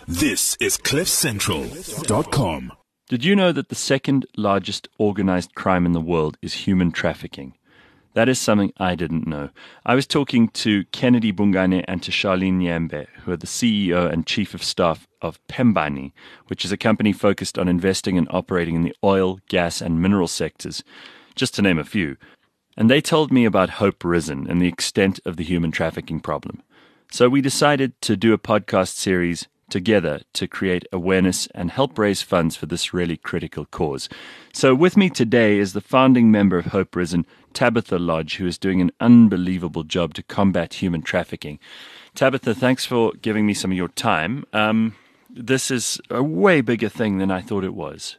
This is CliffCentral.com. Did you know that the second largest organized crime in the world is human trafficking? That is something I didn't know. I was talking to Kennedy Bungane and to Charlene Nyembe, who are the CEO and Chief of Staff of Pembani, which is a company focused on investing and operating in the oil, gas, and mineral sectors, just to name a few. And they told me about Hope Risen and the extent of the human trafficking problem. So we decided to do a podcast series together to create awareness and help raise funds for this really critical cause. So with me today is the founding member of Hope Risen, Tabitha Lodge, who is doing an unbelievable job to combat human trafficking. Tabitha, thanks for giving me some of your time. This is a way bigger thing than I thought it was.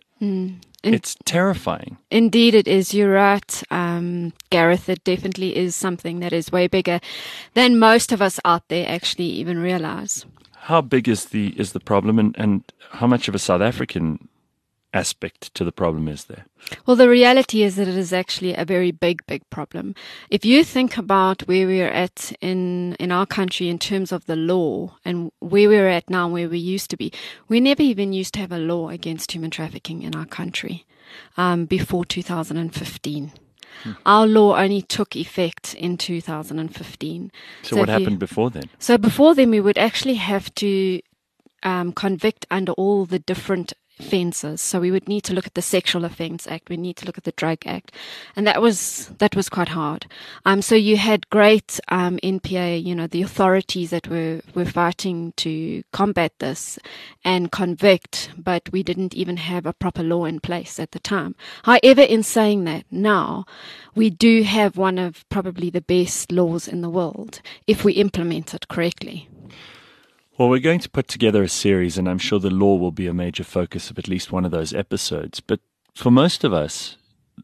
It's terrifying. Indeed it is. You're right, Gareth. It definitely is something that is way bigger than most of us out there actually even realize. How big is the problem, and how much of a South African aspect to the problem is there? Well, the reality is that it is actually a very big problem. If you think about where we're at in our country in terms of the law and where we're at now, where we used to be, we never even used to have a law against human trafficking in our country before 2015. Our law only took effect in 2015. So what happened before then? So before then, we would actually have to convict under all the different offences. So we would need to look at the Sexual Offence Act. We need to look at the Drug Act, and that was quite hard. So you had great NPA, the authorities that were fighting to combat this and convict, but we didn't even have a proper law in place at the time. However, in saying that, now we do have one of probably the best laws in the world if we implement it correctly. Well, we're going to put together a series, and I'm sure the law will be a major focus of at least one of those episodes. But for most of us,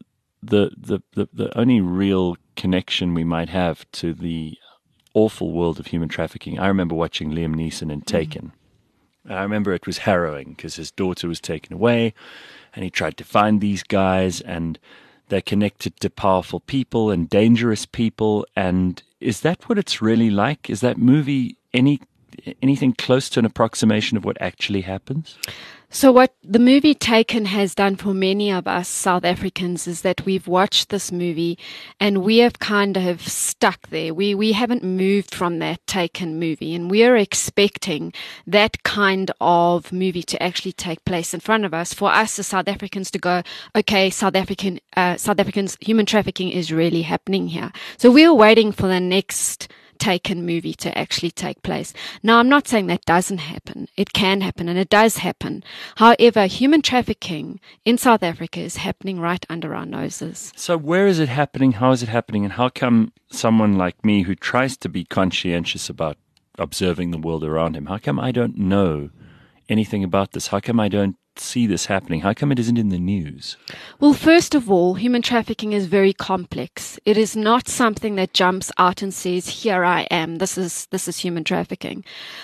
the only real connection we might have to the awful world of human trafficking, I remember watching Liam Neeson in Taken. And I remember it was harrowing because his daughter was taken away, and he tried to find these guys, and they're connected to powerful people and dangerous people. And is that what it's really like? Is that movie anything close to an approximation of what actually happens? So what the movie Taken has done for many of us South Africans is that we've watched this movie and we have kind of stuck there. We haven't moved from that Taken movie, and we're expecting that kind of movie to actually take place in front of us, for us as South Africans to go, okay, South Africans, human trafficking is really happening here. So we're waiting for the next Taken movie to actually take place. Now, I'm not saying that doesn't happen. It can happen, and it does happen. However, human trafficking in South Africa is happening right under our noses. So where is it happening? How is it happening? And how come someone like me who tries to be conscientious about observing the world around him, how come I don't know anything about this? How come I don't see this happening? How come it isn't in the news? Well, first of all, human trafficking is very complex. It is not something that jumps out and says, here I am, this is human trafficking.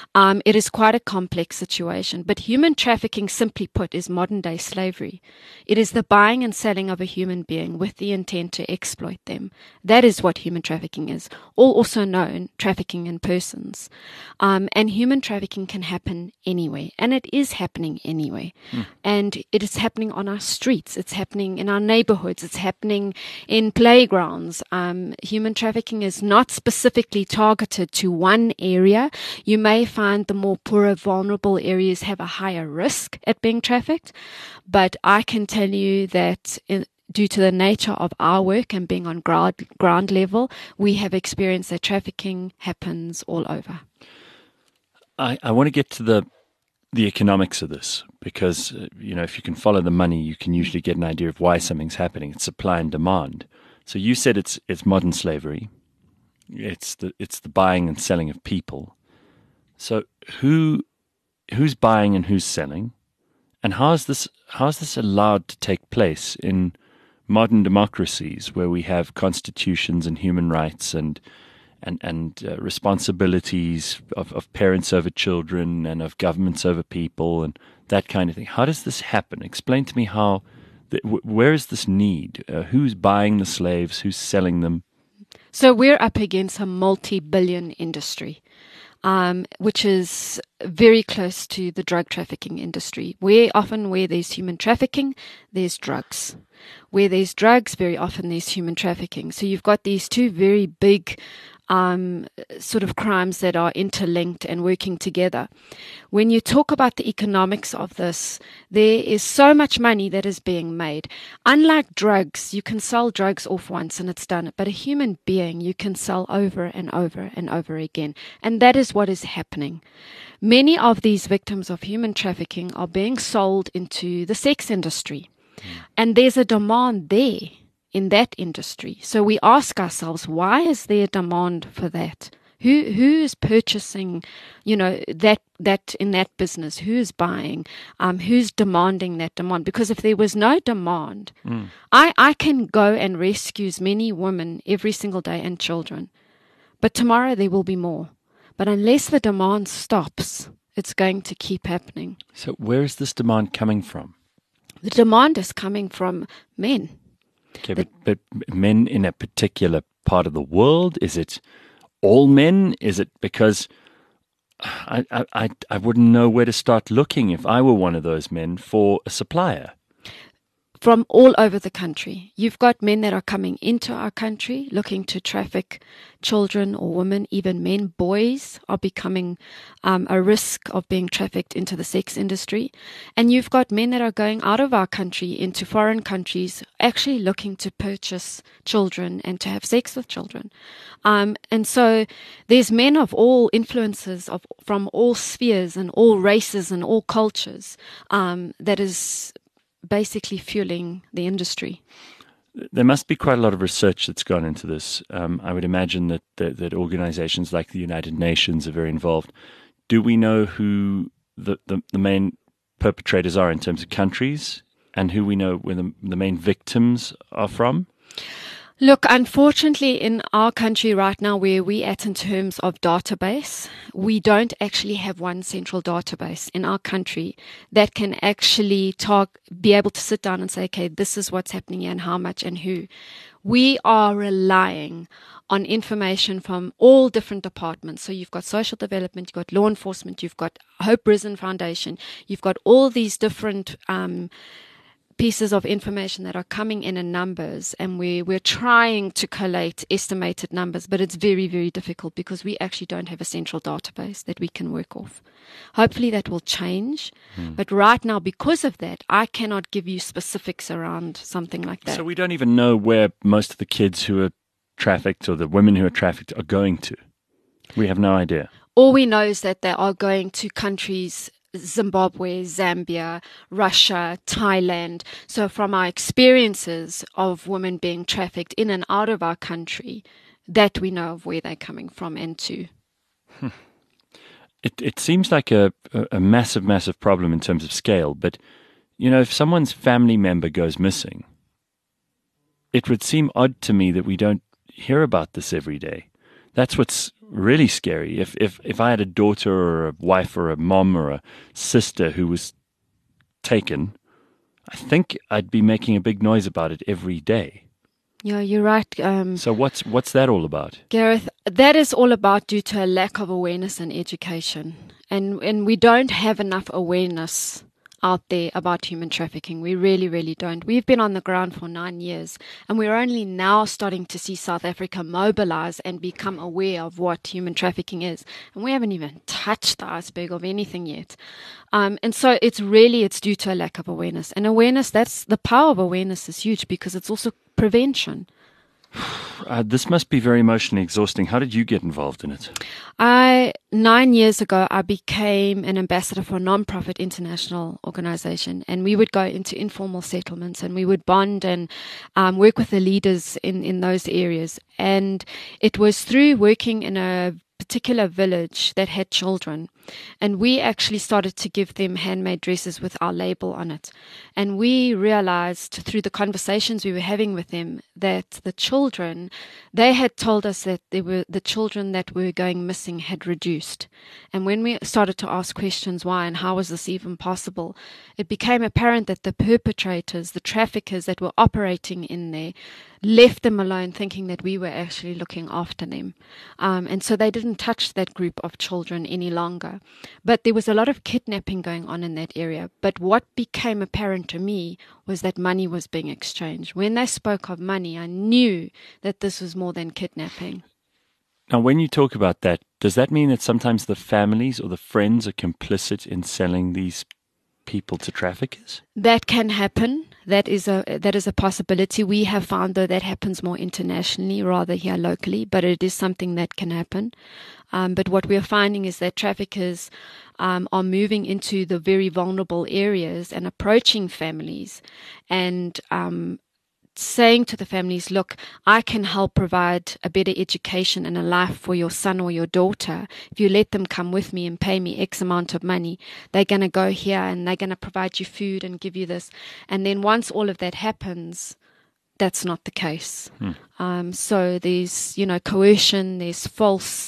It is quite a complex situation, but human trafficking, simply put, is modern day slavery. It is the buying and selling of a human being with the intent to exploit them. That is what human trafficking is, also known trafficking in persons. And human trafficking can happen anywhere, and it is happening anyway. And it is happening on our streets. It's happening in our neighborhoods. It's happening in playgrounds. Human trafficking is not specifically targeted to one area. You may find the more poorer, vulnerable areas have a higher risk at being trafficked. But I can tell you that due to the nature of our work and being on ground level, we have experienced that trafficking happens all over. I want to get to the economics of this, because if you can follow the money, you can usually get an idea of why something's happening. It's supply and demand. So you said it's modern slavery. It's the buying and selling of people. So who's buying and who's selling, and how is this allowed to take place in modern democracies where we have constitutions and human rights and responsibilities of parents over children and of governments over people and that kind of thing? How does this happen? Explain to me where is this need? Who's buying the slaves? Who's selling them? So we're up against a multi-billion industry. which is very close to the drug trafficking industry. Where there's human trafficking, there's drugs. Where there's drugs, very often there's human trafficking. So you've got these two very big sort of crimes that are interlinked and working together. When you talk about the economics of this, there is so much money that is being made. Unlike drugs, you can sell drugs off once and it's done. But a human being, you can sell over and over and over again. And that is what is happening. Many of these victims of human trafficking are being sold into the sex industry. And there's a demand there in that industry. So we ask ourselves, why is there a demand for that? Who is purchasing, that in that business? Who is buying? Who's demanding that demand? Because if there was no demand, I can go and rescue as many women every single day and children. But tomorrow there will be more. But unless the demand stops, it's going to keep happening. So where is this demand coming from? The demand is coming from men. Okay, but men in a particular part of the world? Is it all men? Is it because I wouldn't know where to start looking if I were one of those men for a supplier? From all over the country. You've got men that are coming into our country looking to traffic children or women, even men. Boys are becoming a risk of being trafficked into the sex industry. And you've got men that are going out of our country into foreign countries, actually looking to purchase children and to have sex with children. And so there's men of all influences, from all spheres and all races and all cultures, that is basically fueling the industry. There must be quite a lot of research that's gone into this. I would imagine that organizations like the United Nations are very involved. Do we know who the main perpetrators are in terms of countries, and who we know where the main victims are from? Look, unfortunately, in our country right now, where we're at in terms of database, we don't actually have one central database in our country that can actually be able to sit down and say, okay, this is what's happening here and how much and who. We are relying on information from all different departments. So you've got social development, you've got law enforcement, you've got Hope Prison Foundation, you've got all these different pieces of information that are coming in numbers, and we're trying to collate estimated numbers, but it's very, very difficult because we actually don't have a central database that we can work off. Hopefully that will change, but right now, because of that, I cannot give you specifics around something like that. So we don't even know where most of the kids who are trafficked or the women who are trafficked are going to. We have no idea. All we know is that they are going to countries Zimbabwe, Zambia, Russia, Thailand. So from our experiences of women being trafficked in and out of our country, that we know of where they're coming from and to. It seems like a massive, massive problem in terms of scale. But, if someone's family member goes missing, it would seem odd to me that we don't hear about this every day. That's what's really scary. If I had a daughter or a wife or a mom or a sister who was taken, I think I'd be making a big noise about it every day. Yeah, you're right. So what's that all about? Gareth, that is all about due to a lack of awareness and education. And we don't have enough awareness out there about human trafficking. We really, really don't. We've been on the ground for 9 years, and we're only now starting to see South Africa mobilize and become aware of what human trafficking is. And we haven't even touched the iceberg of anything yet. And so it's due to a lack of awareness. And awareness, the power of awareness is huge because it's also prevention. This must be very emotionally exhausting. How did you get involved in it? 9 years ago, I became an ambassador for a non-profit international organization, and we would go into informal settlements and we would bond and work with the leaders in those areas. And it was through working in a particular village that had children, and we actually started to give them handmade dresses with our label on it. And we realized through the conversations we were having with them that the children, they had told us that the children that were going missing had reduced. And when we started to ask questions why and how was this even possible, it became apparent that the perpetrators, the traffickers that were operating in there, left them alone thinking that we were actually looking after them. And so they didn't touch that group of children any longer. But there was a lot of kidnapping going on in that area. But what became apparent to me was that money was being exchanged. When they spoke of money, I knew that this was more than kidnapping. Now, when you talk about that, does that mean that sometimes the families or the friends are complicit in selling these people to traffickers? That can happen. That is a possibility. We have found, though, that happens more internationally rather here locally, but it is something that can happen. But what we are finding is that traffickers are moving into the very vulnerable areas and approaching families and saying to the families, look, I can help provide a better education and a life for your son or your daughter. If you let them come with me and pay me X amount of money, they're going to go here and they're going to provide you food and give you this. And then once all of that happens, that's not the case. So there's, coercion, there's false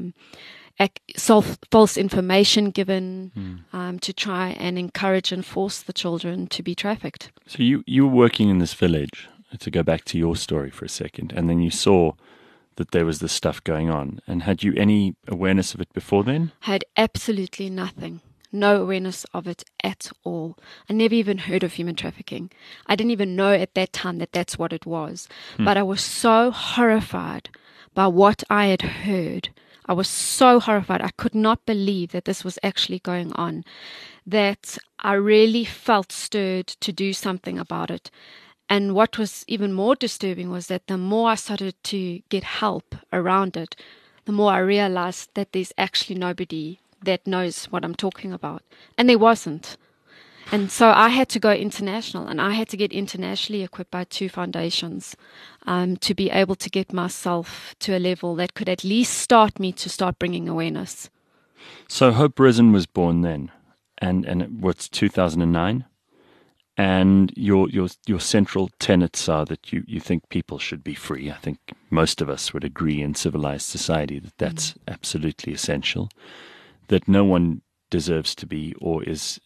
information given to try and encourage and force the children to be trafficked. So you were working in this village, to go back to your story for a second, and then you saw that there was this stuff going on. And had you any awareness of it before then? Had absolutely nothing. No awareness of it at all. I never even heard of human trafficking. I didn't even know at that time that that's what it was. But I was so horrified by what I had heard. I was so horrified. I could not believe that this was actually going on, that I really felt stirred to do something about it. And what was even more disturbing was that the more I started to get help around it, the more I realized that there's actually nobody that knows what I'm talking about. And there wasn't. And so I had to go international, and I had to get internationally equipped by 2 foundations to be able to get myself to a level that could at least start me to start bringing awareness. So Hope Risen was born then, and what's 2009? And your central tenets are that you think people should be free. I think most of us would agree in civilized society that that's absolutely essential, that no one deserves to be or is,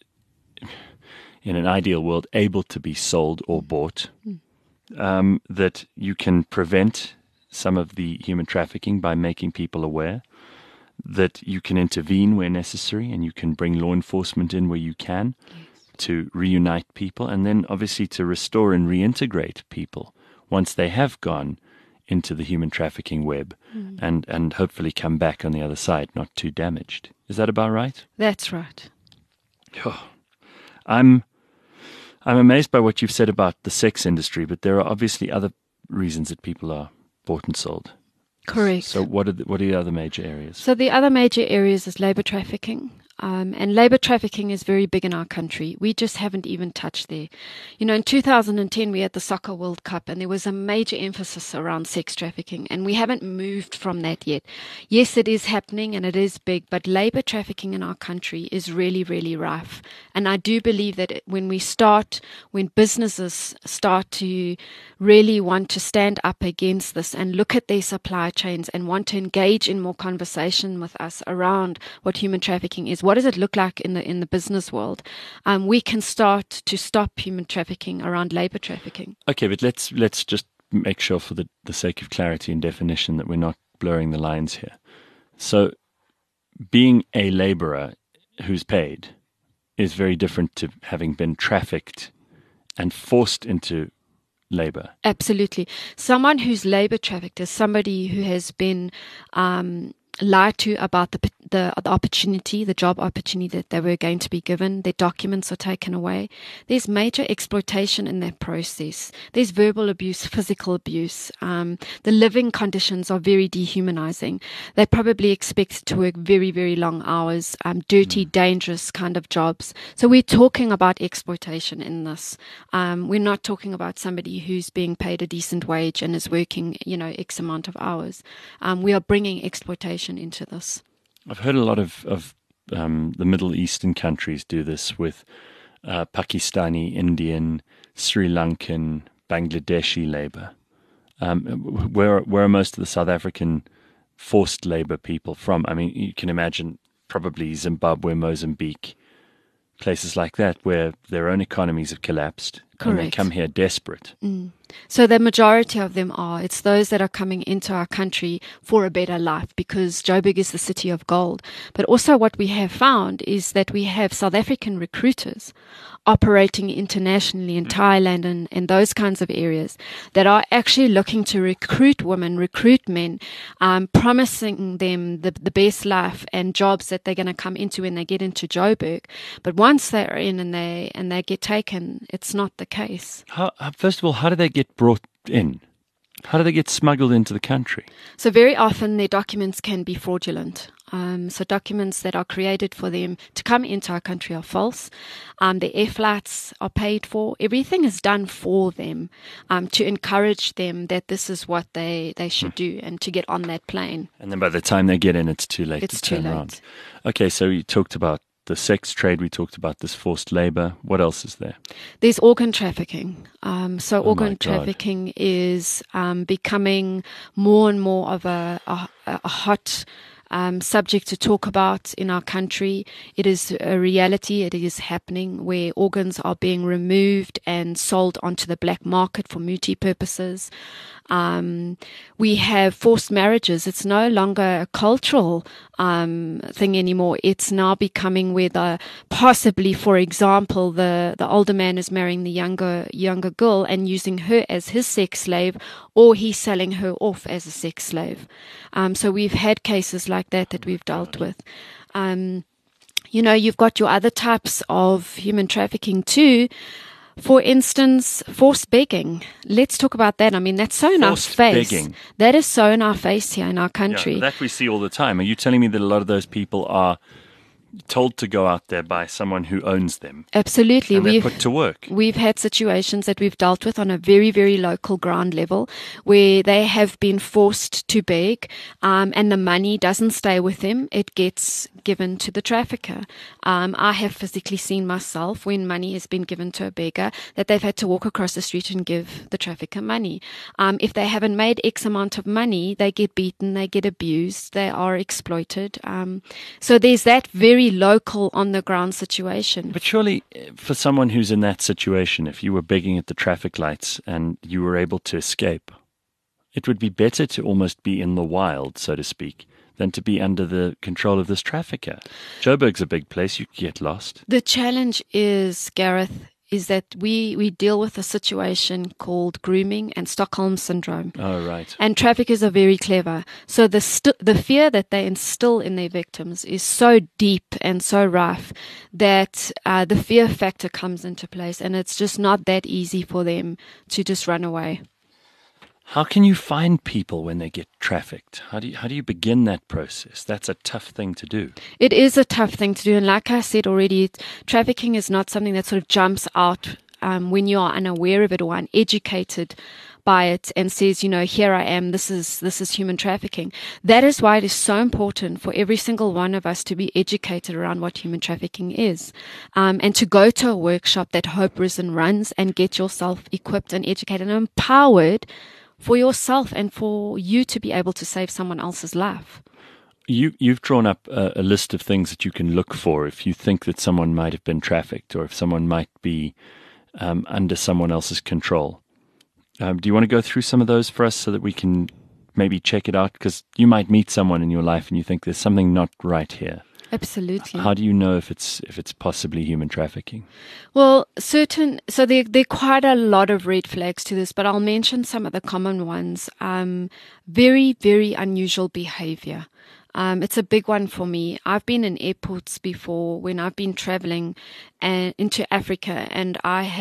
in an ideal world, able to be sold or bought, that you can prevent some of the human trafficking by making people aware, that you can intervene where necessary and you can bring law enforcement in where you can to reunite people, and then obviously to restore and reintegrate people once they have gone into the human trafficking web and hopefully come back on the other side not too damaged. Is that about right? That's right. Oh, I'm amazed by what you've said about the sex industry, but there are obviously other reasons that people are bought and sold. Correct. So what are the other major areas? So the other major areas is labor trafficking. And labor trafficking is very big in our country. We just haven't even touched there. In 2010, we had the Soccer World Cup, and there was a major emphasis around sex trafficking, and we haven't moved from that yet. Yes, it is happening, and it is big, but labor trafficking in our country is really, really rife. And I do believe that when businesses start to really want to stand up against this and look at their supply chains and want to engage in more conversation with us around what human trafficking is, what does it look like in the business world? We can start to stop human trafficking around labor trafficking. Okay, but let's just make sure, for the sake of clarity and definition, that we're not blurring the lines here. So, being a laborer who's paid is very different to having been trafficked and forced into labor. Absolutely. Someone who's labor trafficked is somebody who has been lied to about the opportunity, the job opportunity that they were going to be given. Their documents are taken away. There's major exploitation in that process. There's verbal abuse, physical abuse. The living conditions are very dehumanizing. They're probably expected to work very, very long hours, dirty, dangerous kind of jobs. So we're talking about exploitation in this. We're not talking about somebody who's being paid a decent wage and is working, X amount of hours. We are bringing exploitation into this. I've heard a lot of the Middle Eastern countries do this with Pakistani, Indian, Sri Lankan, Bangladeshi labor. Where are most of the South African forced labor people from? I mean, you can imagine probably Zimbabwe, Mozambique, places like that where their own economies have collapsed. And they Correct. come here desperate. So the majority of them are. It's those that are coming into our country for a better life, because Joburg is the city of gold. But also what we have found is that we have South African recruiters operating internationally in Thailand and those kinds of areas that are actually looking to recruit women, recruit men, promising them the best life and jobs that they're going to come into when they get into Joburg. But once they're in and they get taken, it's not the case. First of all, how do they get brought in? How do they get smuggled into the country? So very often their documents can be fraudulent. So documents that are created for them to come into our country are false. Their air flights are paid for. Everything is done for them to encourage them that this is what they should do and to get on that plane. And then by the time they get in, it's too late It's to turn too late. around. Okay, so you talked about the sex trade. We talked about this forced labor. What else is there? There's organ trafficking. So Oh organ my God. trafficking is becoming more and more of a hot subject to talk about in our country. It is a reality. It is happening where organs are being removed and sold onto the black market for multi purposes. We have forced marriages. It's no longer a cultural thing anymore. It's now becoming where possibly, for example, the older man is marrying the younger girl and using her as his sex slave, or he's selling her off as a sex slave. So we've had cases like that we've dealt with. You've got your other types of human trafficking too. For instance, forced begging. Let's talk about that. I mean, that's so in our Forced face. begging. That is so in our face here in our country. Yeah, that we see all the time. Are you telling me that a lot of those people are told to go out there by someone who owns them? Absolutely. And they're put to work. We've had situations that we've dealt with on a very, very local ground level where they have been forced to beg, and the money doesn't stay with them. It gets given to the trafficker. I have physically seen myself when money has been given to a beggar that they've had to walk across the street and give the trafficker money. If they haven't made X amount of money, they get beaten, they get abused, they are exploited. So there's that very local on the ground situation. But surely, for someone who's in that situation, if you were begging at the traffic lights and you were able to escape, it would be better to almost be in the wild, so to speak, than to be under the control of this trafficker. Joburg's a big place. You could get lost. The challenge is, Gareth, is that we deal with a situation called grooming and Stockholm syndrome. Oh, right. And traffickers are very clever. So the fear that they instill in their victims is so deep and so rough that the fear factor comes into place, and it's just not that easy for them to just run away. How can you find people when they get trafficked? How do you begin that process? That's a tough thing to do. It is a tough thing to do, and like I said already, trafficking is not something that sort of jumps out when you are unaware of it or uneducated by it and says, here I am, this is human trafficking. That is why it is so important for every single one of us to be educated around what human trafficking is, and to go to a workshop that Hope Risen runs and get yourself equipped and educated and empowered for yourself and for you to be able to save someone else's life. You've drawn up a list of things that you can look for if you think that someone might have been trafficked or if someone might be under someone else's control. Do you want to go through some of those for us so that we can maybe check it out? Because you might meet someone in your life and you think there's something not right here. Absolutely. How do you know if it's possibly human trafficking? Well, so there are quite a lot of red flags to this, but I'll mention some of the common ones. Very, very unusual behavior. It's a big one for me. I've been in airports before when I've been traveling into Africa, and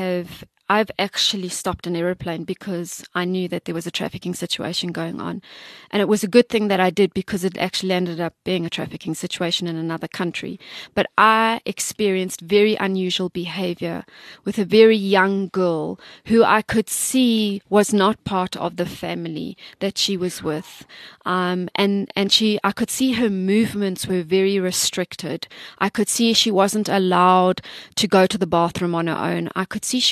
I've actually stopped an aeroplane because I knew that there was a trafficking situation going on. And it was a good thing that I did because it actually ended up being a trafficking situation in another country. But I experienced very unusual behavior with a very young girl who I could see was not part of the family that she was with. I could see her movements were very restricted. I could see she wasn't allowed to go to the bathroom on her own. I could see she also couldn't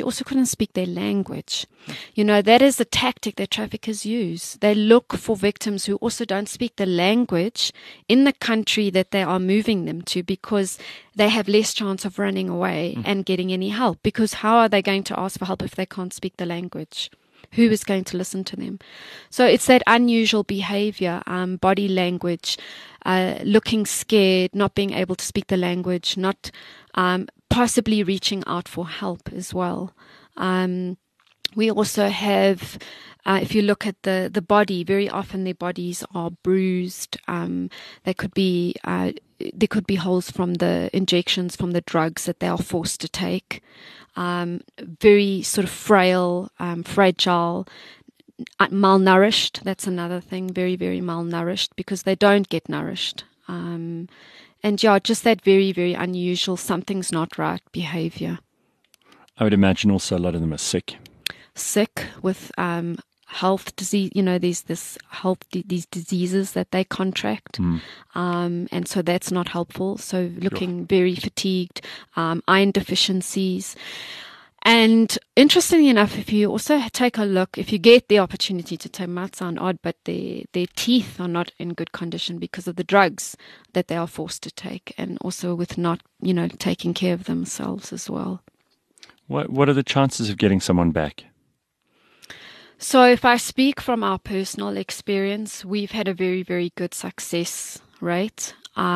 speak their language. You know, that is the tactic that traffickers use. They look for victims who also don't speak the language in the country that they are moving them to, because they have less chance of running away and getting any help. Because how are they going to ask for help if they can't speak the language? Who is going to listen to them? So it's that unusual behavior, body language, looking scared, not being able to speak the language, not possibly reaching out for help as well. We also have, if you look at the body, very often their bodies are bruised. There could be holes from the injections, from the drugs that they are forced to take. Very sort of frail, fragile, malnourished. That's another thing. Very, very malnourished because they don't get nourished. And yeah, just that very, very unusual, something's not right behavior. I would imagine also a lot of them are sick. Sick with health disease, you know, these diseases that they contract. And so that's not helpful. So looking very fatigued, iron deficiencies. And interestingly enough, if you also take a look, if you get the opportunity to take, might sound odd, but their teeth are not in good condition because of the drugs that they are forced to take, and also with not, you know, taking care of themselves as well. What are the chances of getting someone back? So if I speak from our personal experience, we've had a very, very good success rate.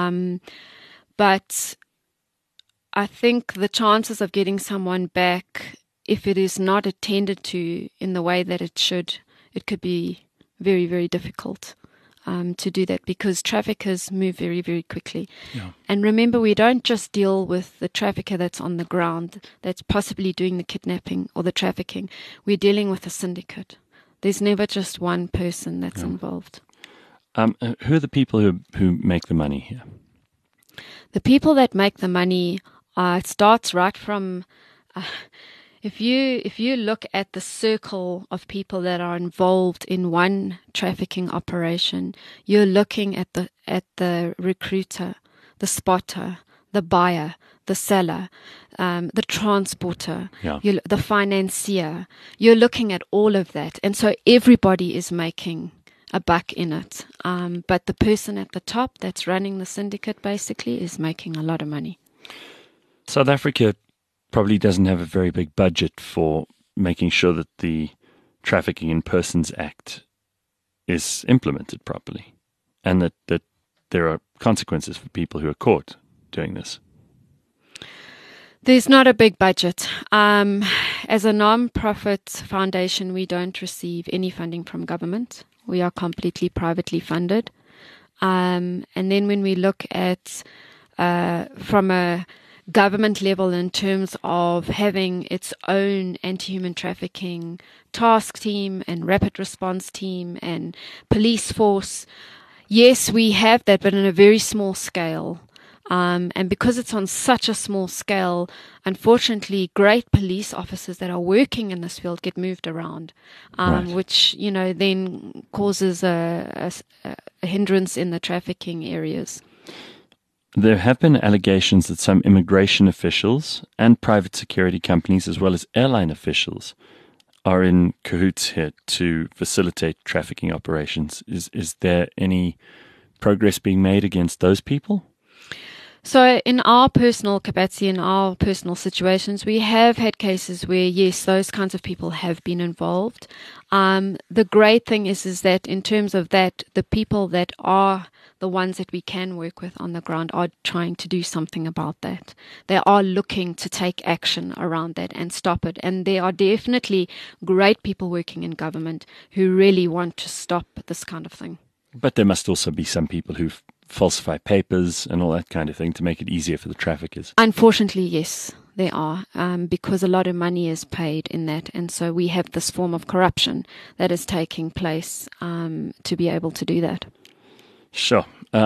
But I think the chances of getting someone back, if it is not attended to in the way that it should, it could be very, very difficult to do that, because traffickers move very, very quickly. Yeah. And remember, we don't just deal with the trafficker that's on the ground, that's possibly doing the kidnapping or the trafficking. We're dealing with a syndicate. There's never just one person that's involved. Who are the people who make the money here? The people that make the money, it starts right from... If you look at the circle of people that are involved in one trafficking operation, you're looking at the recruiter, the spotter, the buyer, the seller, the transporter, the financier. You're looking at all of that, and so everybody is making a buck in it. But the person at the top that's running the syndicate basically is making a lot of money. South Africa probably doesn't have a very big budget for making sure that the Trafficking in Persons Act is implemented properly, and that there are consequences for people who are caught doing this. There's not a big budget. As a non-profit foundation, we don't receive any funding from government. We are completely privately funded. And then when we look at from a government level in terms of having its own anti-human trafficking task team and rapid response team and police force, yes, we have that, but in a very small scale. And because it's on such a small scale, unfortunately, great police officers that are working in this field get moved around, which, you know, then causes a hindrance in the trafficking areas. There have been allegations that some immigration officials and private security companies, as well as airline officials, are in cahoots here to facilitate trafficking operations. Is there any progress being made against those people? So in our personal capacity, in our personal situations, we have had cases where, yes, those kinds of people have been involved. The great thing is that in terms of that, the people that are the ones that we can work with on the ground are trying to do something about that. They are looking to take action around that and stop it. And there are definitely great people working in government who really want to stop this kind of thing. But there must also be some people who falsify papers and all that kind of thing to make it easier for the traffickers. Unfortunately, yes, there are, because a lot of money is paid in that. And so we have this form of corruption that is taking place to be able to do that. Sure.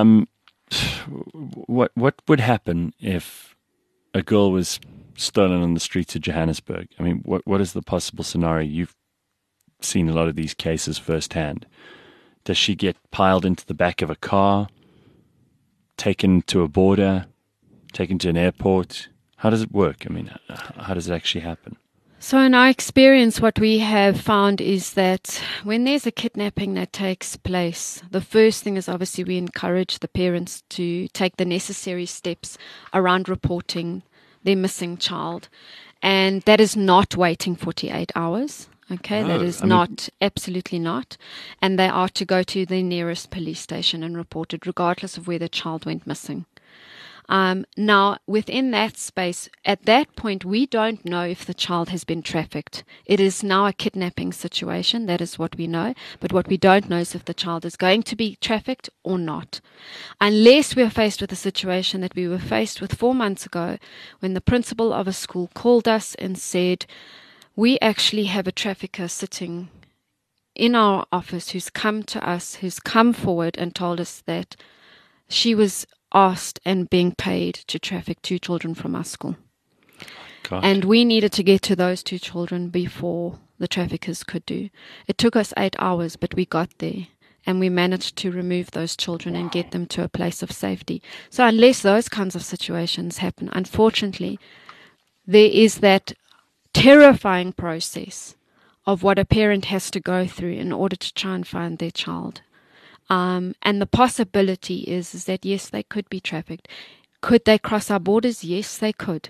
What would happen if a girl was stolen on the streets of Johannesburg? I mean, what is the possible scenario? You've seen a lot of these cases firsthand. Does she get piled into the back of a car, taken to a border, taken to an airport? How does it work? I mean, how does it actually happen? So in our experience, what we have found is that when there's a kidnapping that takes place, the first thing is obviously we encourage the parents to take the necessary steps around reporting their missing child. And that is not waiting 48 hours. Okay, No, that is not, absolutely not. And they are to go to the nearest police station and report it, regardless of where the child went missing. Now, within that space, at that point, we don't know if the child has been trafficked. It is now a kidnapping situation. That is what we know. But what we don't know is if the child is going to be trafficked or not. Unless we are faced with a situation that we were faced with 4 months ago, when the principal of a school called us and said, we actually have a trafficker sitting in our office who's come to us, who's come forward and told us that she was asked and being paid to traffic 2 children from our school. God. And we needed to get to those 2 children before the traffickers could do. It took us 8 hours, but we got there. And we managed to remove those children and get them to a place of safety. So unless those kinds of situations happen, unfortunately, there is that terrifying process of what a parent has to go through in order to try and find their child. And the possibility is that, yes, they could be trafficked. Could they cross our borders? Yes, they could.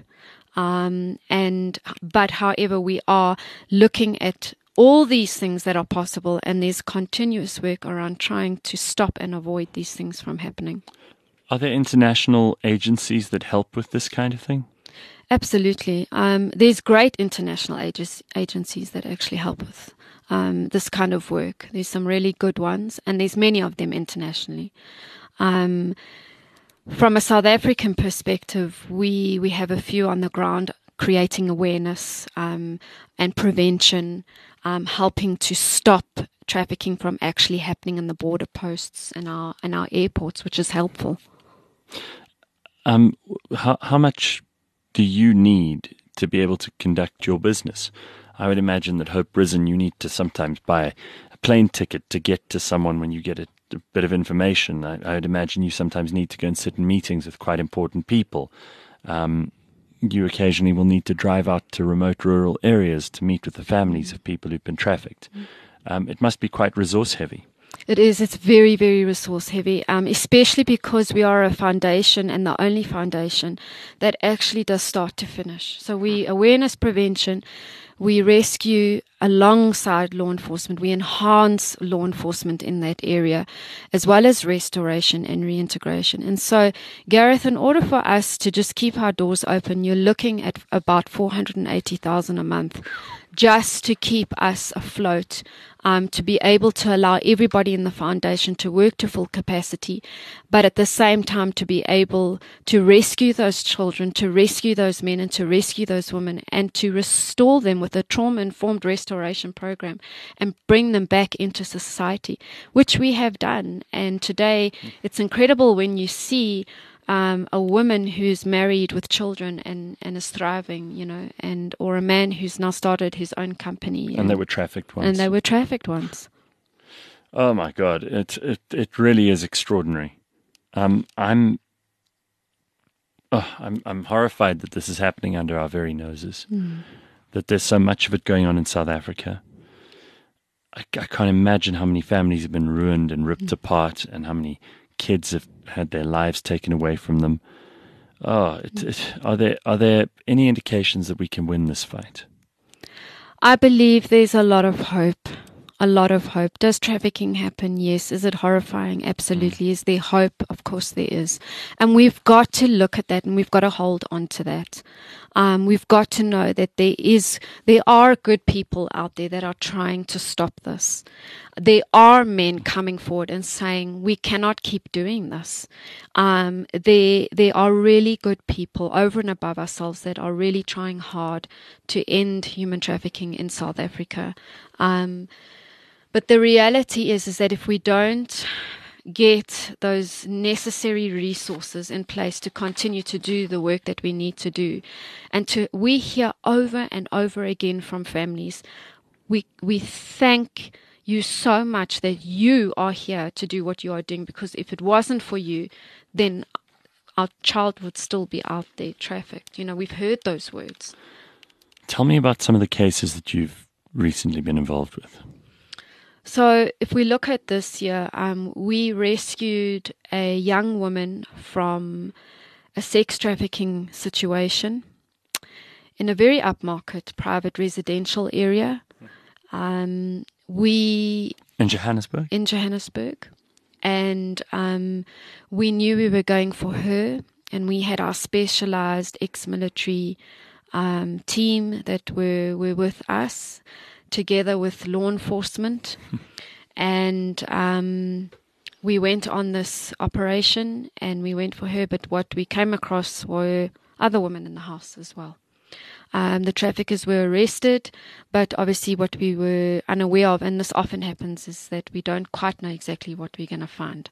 But however, we are looking at all these things that are possible, and there's continuous work around trying to stop and avoid these things from happening. Are there international agencies that help with this kind of thing? Absolutely. There's great international agencies that actually help with this kind of work. There's some really good ones, and there's many of them internationally. From a South African perspective, we have a few on the ground creating awareness and prevention, helping to stop trafficking from actually happening in the border posts and our airports, which is helpful. How much do you need to be able to conduct your business? I would imagine that Hope Risen, you need to sometimes buy a plane ticket to get to someone when you get a bit of information. I would imagine you sometimes need to go and sit in meetings with quite important people. You occasionally will need to drive out to remote rural areas to meet with the families of people who've been trafficked. It must be quite resource heavy. It is. It's very, very resource heavy, especially because we are a foundation and the only foundation that actually does start to finish. So we awareness prevention, we rescue alongside law enforcement. We enhance law enforcement in that area, as well as restoration and reintegration. And so, Gareth, in order for us to just keep our doors open, you're looking at about 480,000 a month just to keep us afloat, to be able to allow everybody in the foundation to work to full capacity, but at the same time to be able to rescue those children, to rescue those men, and to rescue those women, and to restore them with a trauma-informed restoration program and bring them back into society, which we have done. And today it's incredible when you see a woman who's married with children and is thriving, or a man who's now started his own company. And they were trafficked once. And they were trafficked once. Oh my God, it really is extraordinary. I'm horrified that this is happening under our very noses. That there's so much of it going on in South Africa. I can't imagine how many families have been ruined and ripped apart, and how many kids have had their lives taken away from them. Are there any indications that we can win this fight? I believe there's a lot of hope. A lot of hope. Does trafficking happen? Yes. Is it horrifying? Absolutely. Is there hope? Of course there is. And we've got to look at that, and we've got to hold on to that. We've got to know that there are good people out there that are trying to stop this. There are men coming forward and saying, we cannot keep doing this. There are really good people over and above ourselves that are really trying hard to end human trafficking in South Africa. But the reality is that if we don't get those necessary resources in place to continue to do the work that we need to do, we hear over and over again from families, we thank you so much that you are here to do what you are doing, because if it wasn't for you, then our child would still be out there trafficked. We've heard those words. Tell me about some of the cases that you've recently been involved with. So if we look at this year, we rescued a young woman from a sex trafficking situation in a very upmarket private residential area. In Johannesburg. And we knew we were going for her, and we had our specialized ex-military team that were with us, together with law enforcement. And we went on this operation, and we went for her, but what we came across were other women in the house as well. The traffickers were arrested, but obviously what we were unaware of, and this often happens, is that we don't quite know exactly what we're going to find.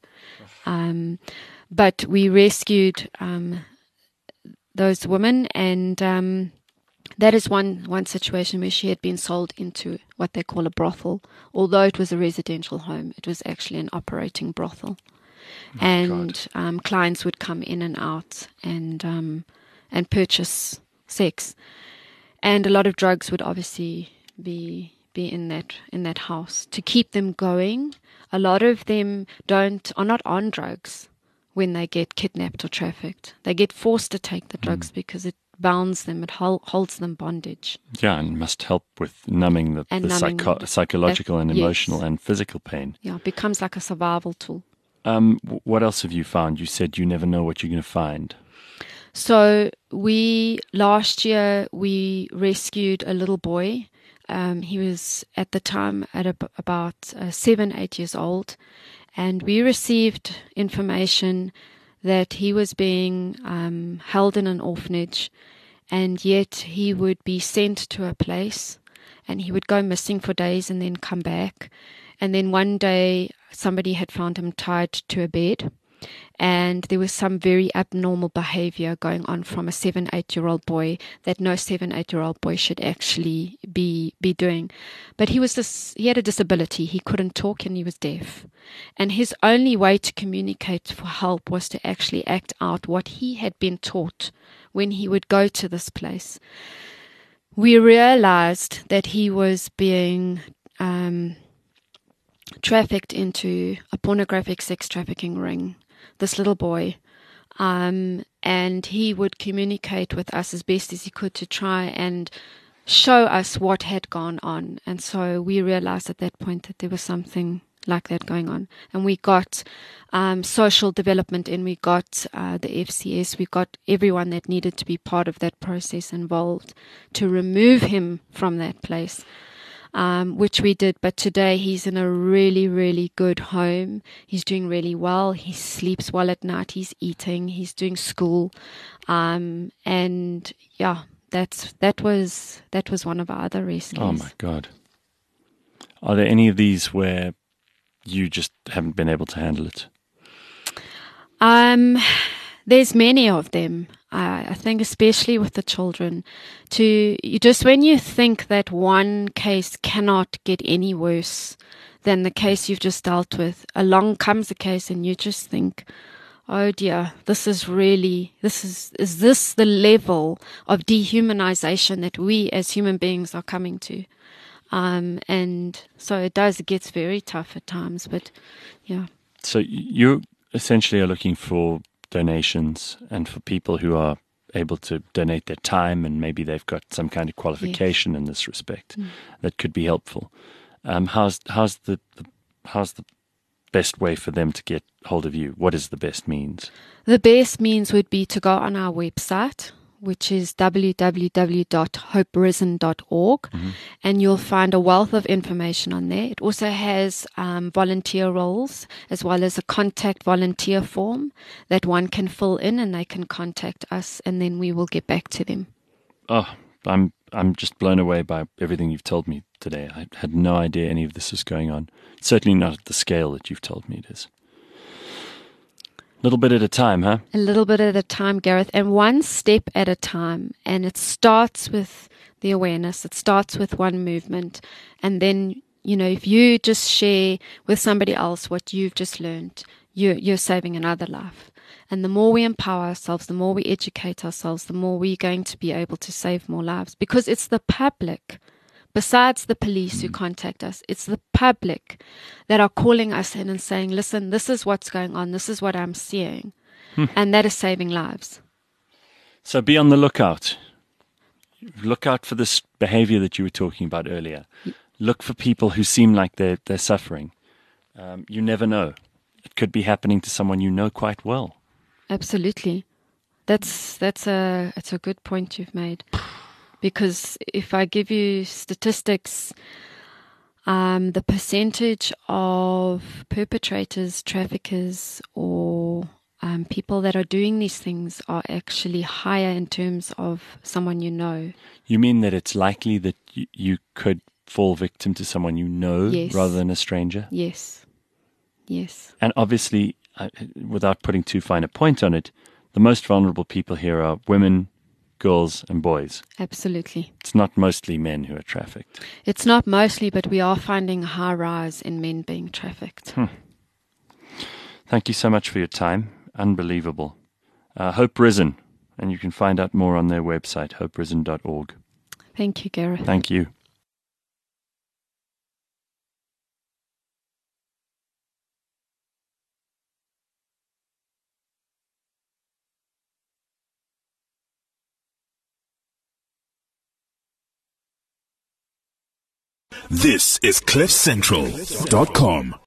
But we rescued those women, and that is one situation where she had been sold into what they call a brothel. Although it was a residential home, it was actually an operating brothel. And clients would come in and out and purchase sex. And a lot of drugs would obviously be in that house to keep them going. A lot of them are not on drugs when they get kidnapped or trafficked. They get forced to take the drugs because it bounds them, it holds them bondage. Yeah, and must help with numbing the psychological and emotional and physical pain. Yeah, it becomes like a survival tool. What else have you found? You said you never know what you're going to find. So last year we rescued a little boy. He was at the time at about 7-8 years old, and we received information that he was being held in an orphanage, and yet he would be sent to a place, and he would go missing for days and then come back. And then one day somebody had found him tied to a bed, and there was some very abnormal behavior going on from a 7-8-year-old boy that no 7-8-year-old boy should actually be doing. But he had a disability. He couldn't talk and he was deaf. And his only way to communicate for help was to actually act out what he had been taught when he would go to this place. We realized that he was being trafficked into a pornographic sex trafficking ring, this little boy, and he would communicate with us as best as he could to try and show us what had gone on. And so we realized at that point that there was something like that going on, and we got social development, and we got the FCS, we got everyone that needed to be part of that process involved to remove him from that place. Which we did, but today he's in a really, really good home. He's doing really well. He sleeps well at night. He's eating. He's doing school, and yeah, that was one of our other rescues. Oh my God! Are there any of these where you just haven't been able to handle it? There's many of them. I think especially with the children, when you think that one case cannot get any worse than the case you've just dealt with, along comes a case and you just think, oh dear, is this the level of dehumanization that we as human beings are coming to? And so it gets very tough at times, but yeah. So you essentially are looking for donations and for people who are able to donate their time, and maybe they've got some kind of qualification in this respect that could be helpful. How's the best way for them to get hold of you? What is the best means? The best means would be to go on our website, which is www.hoperisen.org, and you'll find a wealth of information on there. It also has volunteer roles, as well as a contact volunteer form that one can fill in, and they can contact us, and then we will get back to them. Oh, I'm just blown away by everything you've told me today. I had no idea any of this was going on. Certainly not at the scale that you've told me it is. A little bit at a time, huh? A little bit at a time, Gareth, and one step at a time. And it starts with the awareness. It starts with one movement. And then, if you just share with somebody else what you've just learned, you're saving another life. And the more we empower ourselves, the more we educate ourselves, the more we're going to be able to save more lives. Because it's the public, besides the police who contact us, it's the public that are calling us in and saying, listen, this is what's going on, this is what I'm seeing. And that is saving lives. So be on the lookout. Look out for this behavior that you were talking about earlier. Look for people who seem like they're suffering. You never know. It could be happening to someone you know quite well. Absolutely. It's a good point you've made. Because if I give you statistics, the percentage of perpetrators, traffickers, or people that are doing these things are actually higher in terms of someone you know. You mean that it's likely that you could fall victim to someone you know rather than a stranger? Yes. Yes. And obviously, without putting too fine a point on it, the most vulnerable people here are women, girls, and boys. Absolutely. It's not mostly men who are trafficked. It's not mostly, but we are finding a high rise in men being trafficked. Thank you so much for your time. Unbelievable. Hope Risen, and you can find out more on their website, hoperisen.org. Thank you, Gareth. Thank you. This is CliffCentral.com.